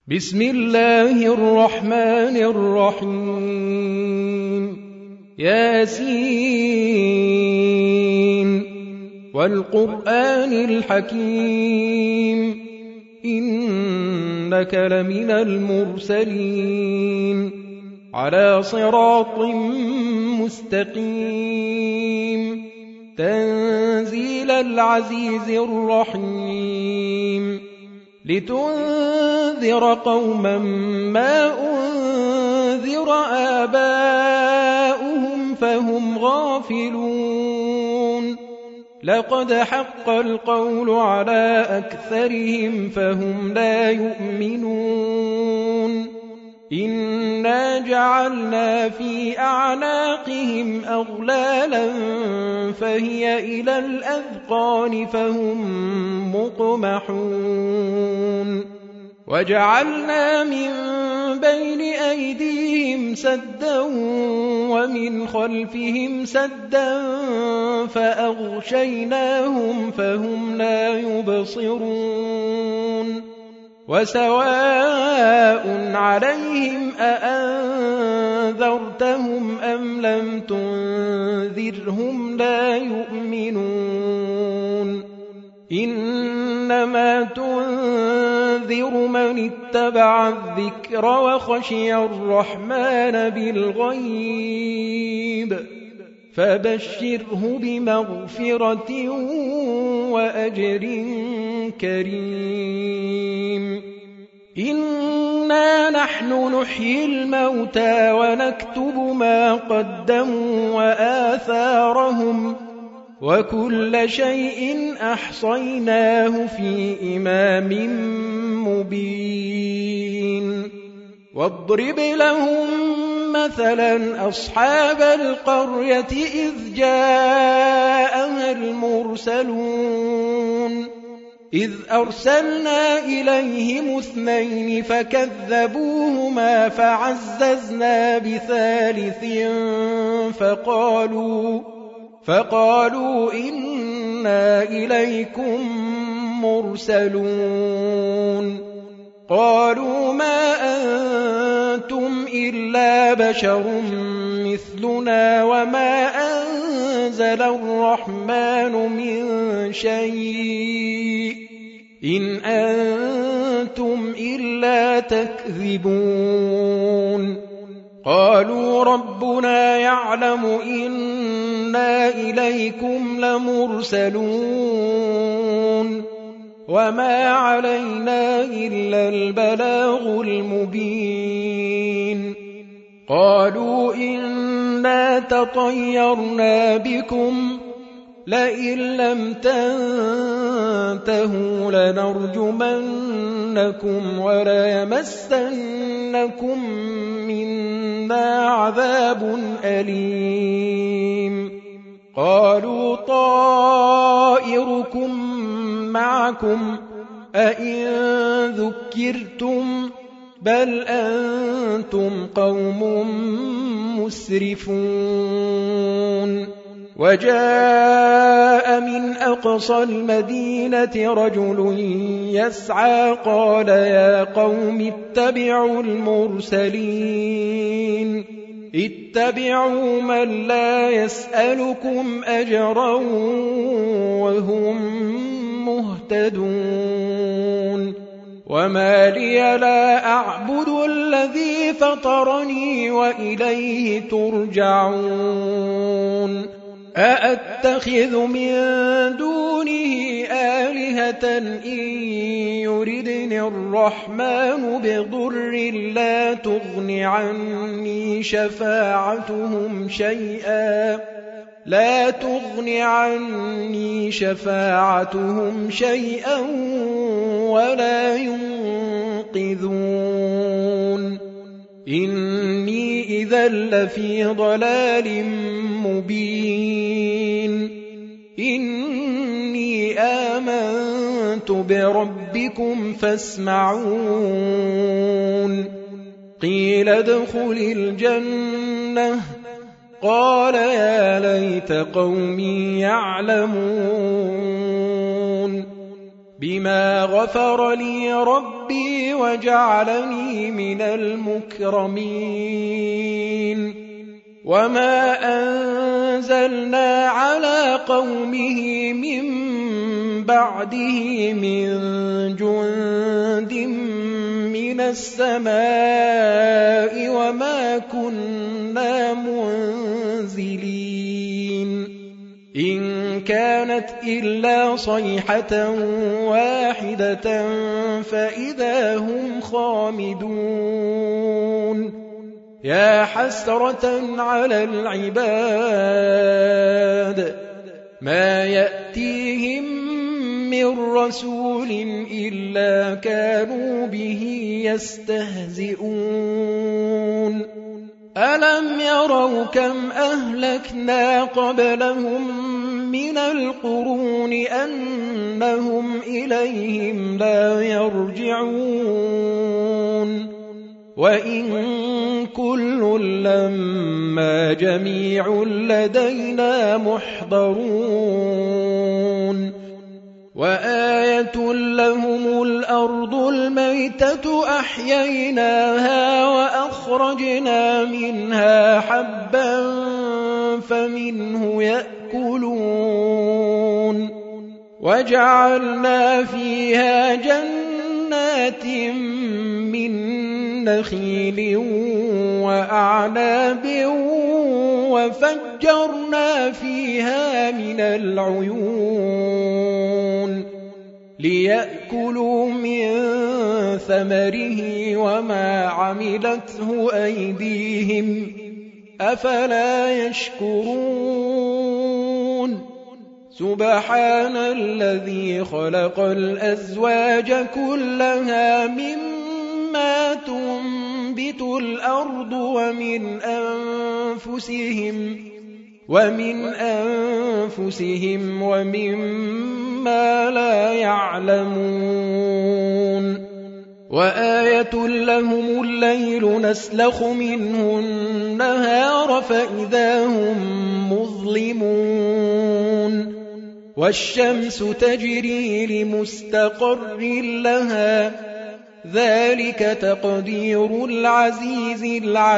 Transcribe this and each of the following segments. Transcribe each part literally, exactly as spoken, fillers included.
بسم الله الرحمن الرحيم ياسين والقرآن الحكيم إنك لمن المرسلين على صراط مستقيم تنزيل العزيز الرحيم لتنذر قوما ما أنذر آباؤهم فهم غافلون لقد حق القول على أكثرهم فهم لا يؤمنون إنا جعلنا في أعناقهم أغلالا فهي إلى الأذقان فهم مقمحون وجعلنا من بين أيديهم سدا ومن خلفهم سدا فأغشيناهم فهم لا يبصرون وسواء عليهم أأنذرتهم أم لم تنذرهم لا يؤمنون إنما تنذر من اتبع الذكر وخشي الرحمن بالغيب فبشره بمغفرة وأجر كريم إنا نحن نحيي الموتى ونكتب ما قدموا وآثارهم وكل شيء أحصيناه في إمام مبين واضرب لهم مثلا أصحاب القرية إذ جاءها المرسلون إذ أرسلنا إليهم اثنين فكذبوهما فعززنا بثالث فقالوا فقالوا إنا إليكم مرسلون قالوا ما أنتم إلا بشر مثلنا وما أنزل الرحمن من شيء إن أنتم إلا تكذبون قالوا ربنا يعلم إنا إليكم لمرسلون وما علينا إلا البلاغ المبين قالوا إنا تطيرنا بكم لئن لم تنتهوا لنرجمنكم وليمسنكم منا عذاب أليم قالوا طائركم معكم أئن ذكرتم بل أنتم قوم مسرفون وجاء من أقصى المدينة رجل يسعى قال يا قوم اتبعوا المرسلين اتبعوا من لا يسألكم أجرا وهم مهتدون وما لي لا أعبد الذي فطرني وإليه ترجعون أأتخذ من دونه آلهة إن يردني الرحمن بضر لا تغن عني شفاعتهم شيئا لا تغن عني شفاعتهم شيئا ولا ينقذون إني إذا لفي ضلال مبين إني آمنت بربكم فاسمعون قيل ادخل الجنة قال يا ليت قومي يعلمون بما غفر لي ربي وجعلني من المكرمين وما أنزلنا على قومه من بعده من جند من السماء وما كنا منزلين إن كانت إلا صيحة واحدة فإذا هم خامدون يا حسرة على العباد ما يأتيهم من رسول إلا كانوا به يستهزئون ألم يروا كم أهلكنا قبلهم من القرون أنهم إليهم لا يرجعون وإن كل لما جميع لدينا محضرون وآية لهم الأرض الميتة أحييناها وأخرجنا منها حبا فمنه يأكلون وجعلنا فيها جنات من نخيل وأعناب وفجرنا فيها من العيون ليأكلوا من ثمره وما عملته أيديهم أفلا يشكرون سبحان الذي خلق الأزواج كلها مما تنبت الأرض ومن أنفسهم ومن أنفسهم ومما لا يعلمون وآية لهم الليل نسلخ منه النهار فإذا هم مظلمون والشمس تجري لمستقر لها ذلك تقدير العزيز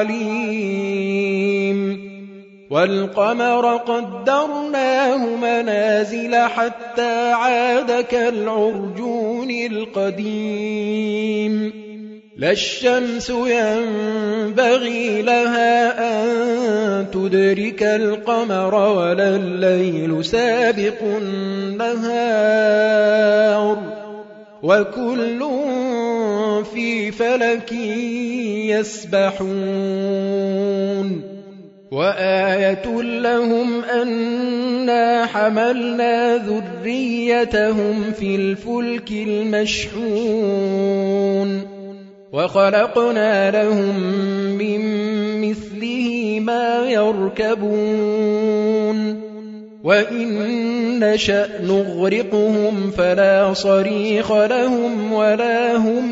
العليم والقمر قدرناه منازل حتى عاد كالعرجون القديم لا الشمس ينبغي لها أن تدرك القمر ولا الليل سابق النهار وكل في فلك يسبحون وآية لهم أنا حملنا ذريتهم في الفلك المشحون وخلقنا لهم من مثله ما يركبون وإن نشأ نغرقهم فلا صريخ لهم ولا هم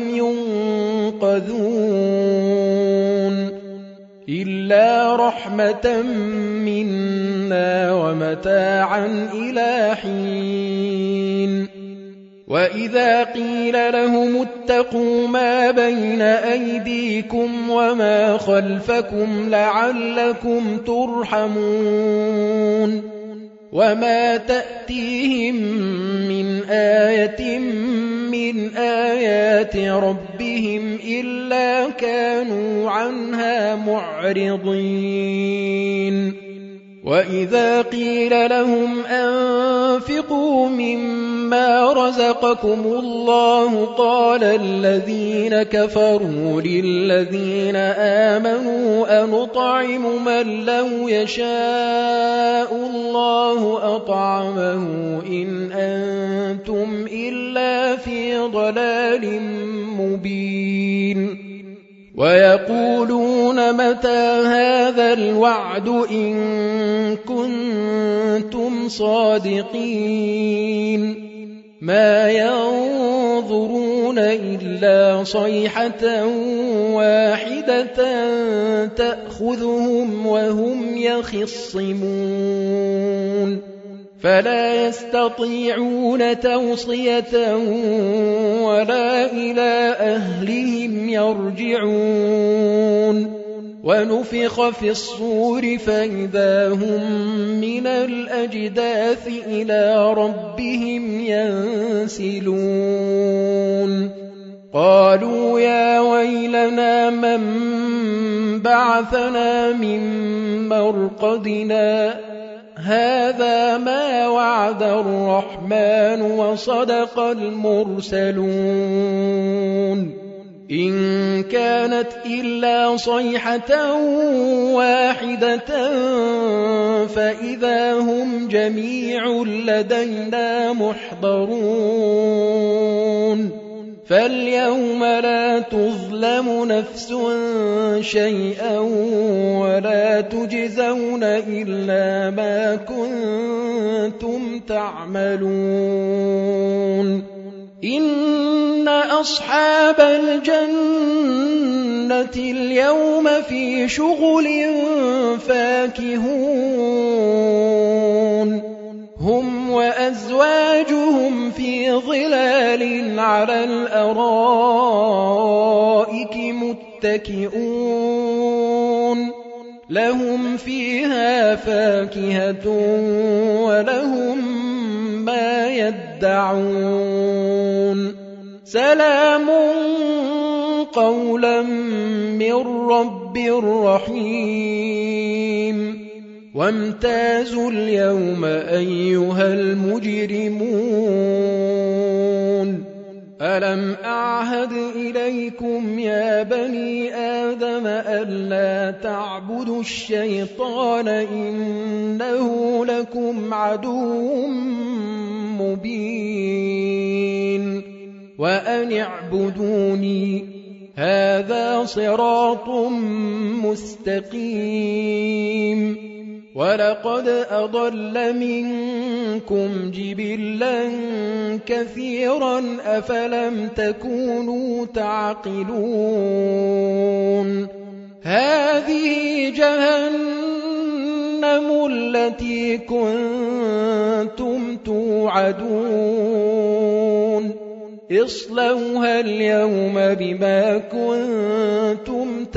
ينقذون إلا رحمة منا ومتاعا إلى حين وإذا قيل لهم اتقوا ما بين أيديكم وما خلفكم لعلكم ترحمون وما تأتيهم من آية من آيات ربهم إلا كانوا عنها معرضين وإذا قيل لهم أنفقوا مما رزقكم الله قال الذين كفروا للذين آمنوا أنطعم من لو يشاء الله أطعمه إن أنتم إلا في ضلال مبين ويقولون متى هذا الوعد إن كنتم صادقين ما ينظرون إلا صيحة واحدة تأخذهم وهم يخصمون فلا يستطيعون توصية ولا إلى أهلهم يرجعون ونفخ في الصور فإذا هم من الأجداث إلى ربهم ينسلون قالوا يا ويلنا من بعثنا من مرقدنا هذا ما وعد الرحمن وصدق المرسلون إن كانت إلا صيحة واحدة فإذا هم جميع لدينا محضرون فاليوم لا تظلم نفس شيئا ولا تجزون إلا ما كنتم تعملون إن أصحاب الجنة اليوم في شغل فاكهون هم وأزواجهم في ظلال على الأرائك متكئون لهم فيها فاكهة ولهم ما يدعون سلام قولا من رب رحيم وامتازوا اليوم أيها المجرمون ألم أعهد إليكم يا بني آدم ألا تعبدوا الشيطان إنه لكم عدو مبين وأن اعبدوني هذا صراط مستقيم ولقد أضل منكم جبلا كثيرا أفلم تكونوا تعقلون هذه جهنم التي كنتم توعدون اصلوها اليوم بما كنتم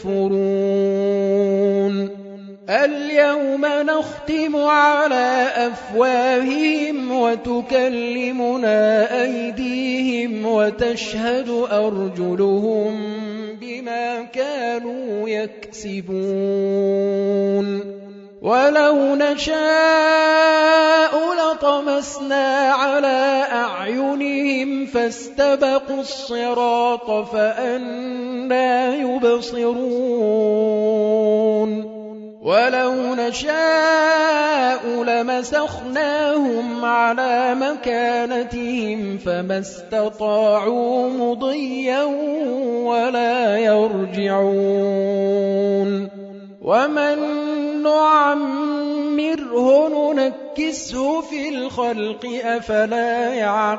تكفرون اليوم نختم على أفواههم وتكلمنا أيديهم وتشهد أرجلهم بما كانوا يكسبون ولو نشاء لطمسنا على أعينهم فاستبقوا الصراط فأنى يبصرون ولو نشاء لمسخناهم على مكانتهم فما استطاعوا مضيا ولا يرجعون ومن نعمره ننكسه في الخلق أفلا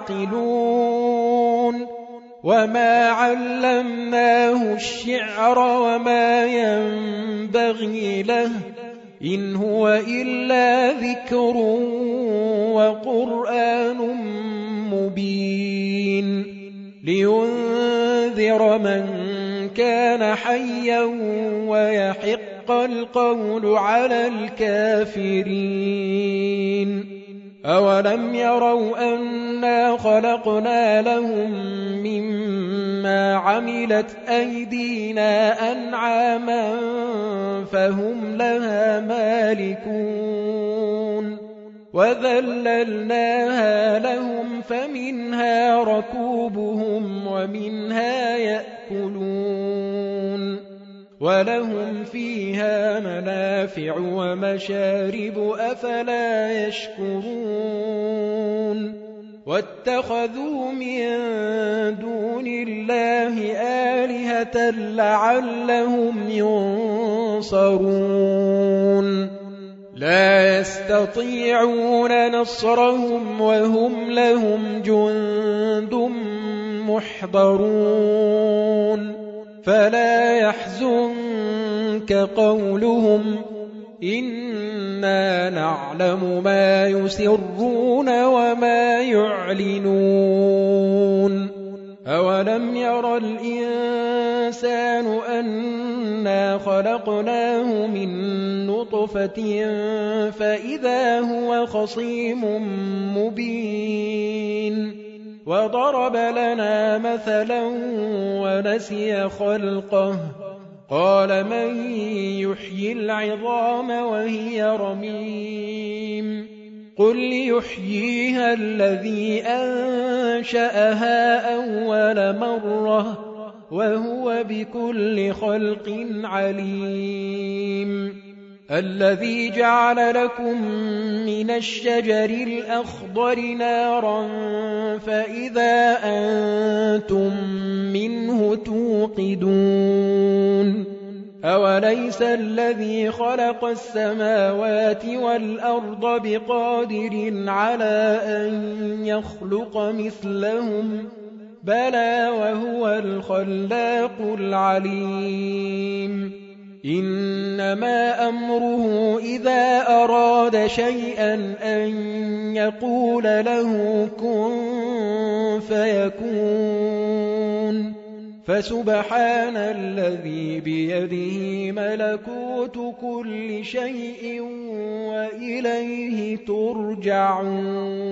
يعقلون وما علمناه الشعر وما ينبغي له إن هو إلا ذكر وقرآن مبين لينذر من كان حيا ويحق القول على الكافرين أولم يروا أنا خلقنا لهم مما عملت أيدينا أنعاما فهم لها مالكون وذللناها لهم فمنها ركوبهم ومنها يأكلون ولهم فيها منافع ومشارب أفلا يشكرون واتخذوا من دون الله آلهة لعلهم ينصرون لا يستطيعون نصرهم وهم لهم جند محضرون فلا يحزنك قولهم إنا نعلم ما يسرون وما يعلنون أولم ير الإنسان أنا خلقناه من نطفة فإذا هو خصيم مبين وضرب لنا مثلا ونسي خلقه قال من يحيي العظام وهي رميم قل يحييها الذي أنشأها أول مرة وهو بكل خلق عليم الذي جعل لكم من الشجر الأخضر نارا فإذا أنتم منه توقدون أوليس الذي خلق السماوات والأرض بقادر على أن يخلق مثلهم بلى وهو الخلاق العليم إنما أمره إذا أراد شيئا أن يقول له كن فيكون فسبحان الذي بيده ملكوت كل شيء وإليه ترجعون